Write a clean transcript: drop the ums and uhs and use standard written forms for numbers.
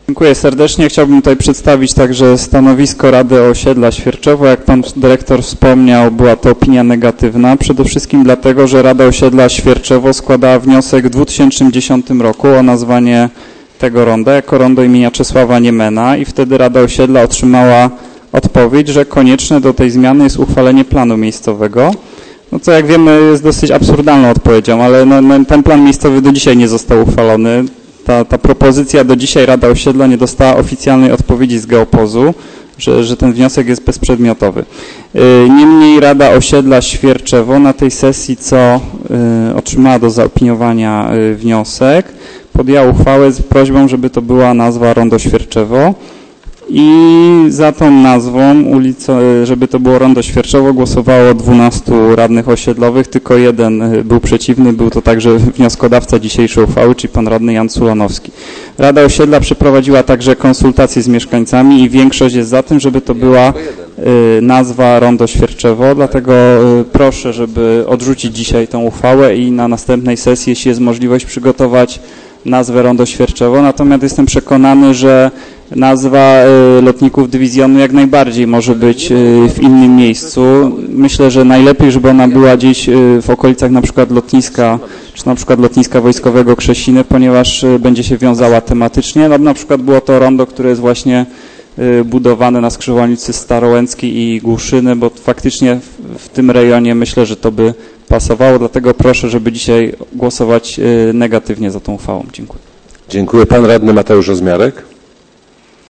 Dziękuję serdecznie. Chciałbym tutaj przedstawić także stanowisko Rady Osiedla Świerczowo. Jak pan dyrektor wspomniał, była to opinia negatywna. Przede wszystkim dlatego, że Rada Osiedla Świerczowo składała wniosek w 2010 roku o nazwanie tego ronda jako rondo imienia Czesława Niemena i wtedy Rada Osiedla otrzymała odpowiedź, że konieczne do tej zmiany jest uchwalenie planu miejscowego. No co jak wiemy jest dosyć absurdalną odpowiedzią, ale ten plan miejscowy do dzisiaj nie został uchwalony. Ta propozycja do dzisiaj Rada Osiedla nie dostała oficjalnej odpowiedzi z Geopozu, że ten wniosek jest bezprzedmiotowy. Niemniej Rada Osiedla Świerczewo na tej sesji, co otrzymała do zaopiniowania wniosek, podjęła uchwałę z prośbą, żeby to była nazwa Rondo Świerczewo i za tą nazwą, żeby to było Rondo Świerczewo, głosowało 12 radnych osiedlowych, tylko jeden był przeciwny, był to także wnioskodawca dzisiejszej uchwały, czyli pan radny Jan Culanowski. Rada Osiedla przeprowadziła także konsultacje z mieszkańcami i większość jest za tym, żeby to była nazwa Rondo Świerczewo, dlatego proszę, żeby odrzucić dzisiaj tę uchwałę i na następnej sesji, jeśli jest możliwość, przygotować nazwę Rondo Świerczewo. Natomiast jestem przekonany, że nazwa lotników dywizjonu jak najbardziej może być w innym miejscu. Myślę, że najlepiej, żeby ona była gdzieś w okolicach na przykład lotniska, czy na przykład lotniska wojskowego Krzesiny, ponieważ będzie się wiązała tematycznie. No, na przykład było to rondo, które jest właśnie budowane na skrzyżowaniu ulicy Starołęckiej i Głuszyny, bo faktycznie w tym rejonie myślę, że to by pasowało, dlatego proszę, żeby dzisiaj głosować negatywnie za tą uchwałą. Dziękuję. Dziękuję. Pan radny Mateusz Rozmiarek.